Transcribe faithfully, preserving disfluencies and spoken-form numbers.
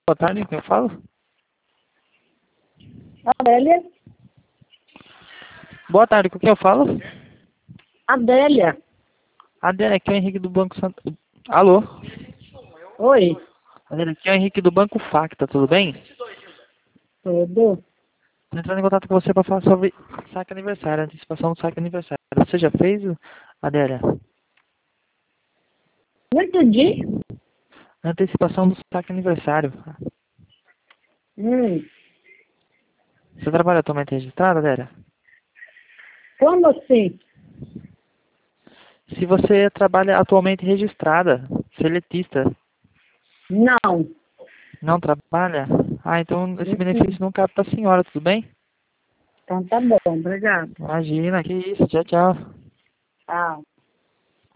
Boa tarde, quem eu falo? Adélia? Boa tarde, com quem eu falo? Adélia? Adélia, aqui é o Henrique do Banco Sant... Alô? Oi, Adélia, aqui é o Henrique do Banco Facta, tudo bem? tudo? Tô entrando em contato com você para falar sobre saque aniversário, antecipação do saque aniversário. Você já fez, Adélia? Não entendi? Antecipação do saque aniversário. Hum, Você trabalha atualmente registrado, Adélia? como assim? Se você trabalha atualmente registrada, seletista, Não. não trabalha? Ah, então esse Hum, benefício não cabe para a senhora, tudo bem? então tá bom, obrigado. Imagina, que isso, tchau, tchau. Tchau.